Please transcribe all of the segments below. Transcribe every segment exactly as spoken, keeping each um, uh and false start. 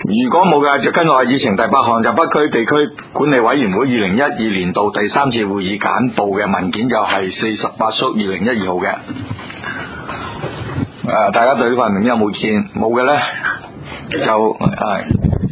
如果冇嘅，就跟落議程第八項，就北區地區管理委員會二零一二年度第三次會議簡報嘅文件，就係四十八叔二零一二號嘅。誒、呃，大家對呢份文件有冇見？冇嘅咧，就係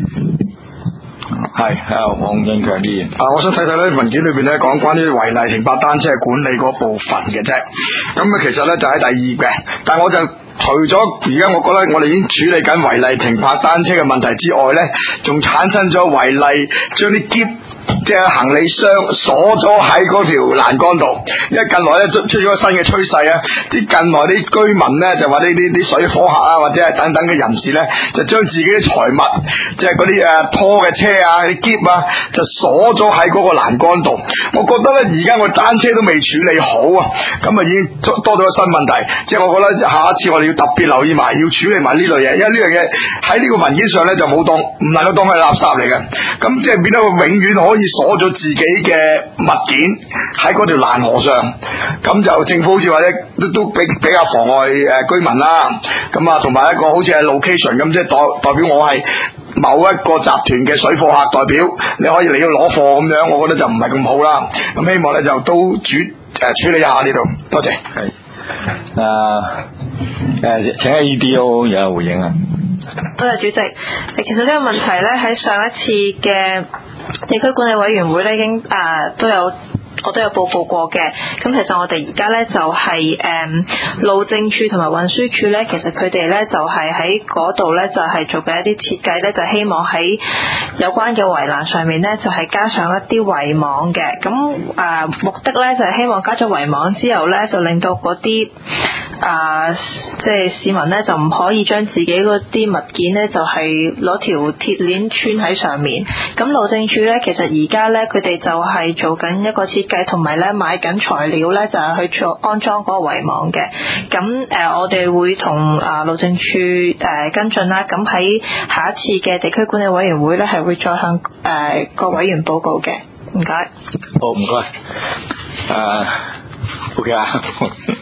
係誒黃敬強議員。啊，我想睇睇咧文件裏邊咧講關於違例停泊單車管理嗰部分嘅啫。咁啊，其實咧就喺第二嘅，但係我就。除咗而家，我覺得我哋已經處理緊違例停泊單車嘅問題之外呢，仲產生咗違例將啲篋即係行李箱鎖咗喺嗰條欄杆度。因為近來咧出出咗個新嘅趨勢啊，啲近來啲居民呢，就話呢啲啲水貨客啊，或者係等等嘅人士呢，就將自己嘅財物，即係嗰啲誒拖嘅車啊、啲篋啊，就鎖咗喺嗰個欄杆度。我覺得呢，而家我單車都未處理好啊，咁啊已經多咗個新問題。即係我覺得下一次我哋要特別留意埋，要處理埋呢類嘢，因為呢樣嘢喺呢個文件上呢，就冇當唔能夠當係垃圾嚟嘅。咁即係變得佢永遠可以鎖咗自己嘅物件喺嗰條欄河上，咁就政府好似話咧都都比比較妨礙誒居民啦。咁啊，同埋一個好似係 location 咁，即係代代表我係某一個集團嘅水貨客代表，你可以嚟到攞貨咁樣，我覺得就唔係咁好啦。咁希望咧就都主誒、呃、處理一下呢度，多謝。係誒誒，請 A D O 有回應啊。 多謝主席。其實呢個問題咧喺上一次嘅地區管理委員會咧已經誒、呃、都有。我都有報告過嘅，咁其實我哋而家咧就係、是、誒、嗯、路政署同埋運輸署咧，其實佢哋咧就係喺嗰度咧就係、是、做緊一啲設計咧，就希望喺有關嘅圍欄上面咧就係、是、加上一啲圍網嘅，咁誒、呃、目的咧就係、是、希望加咗圍網之後咧，就令到嗰啲啊即係市民咧就唔可以將自己嗰啲物件咧就係、是、攞條鐵鏈穿喺上面。咁路政署咧其實而家咧佢哋就係做緊一個設計同埋咧買緊材料咧就係、是、去做安裝嗰個圍網嘅。咁誒、呃、我哋會同啊路政署誒、呃、跟進啦。咁喺下一次嘅地區管理委員會咧係會再向誒各、呃、委員報告嘅。唔該。 好，唔該。誒、uh, ，OK 啊。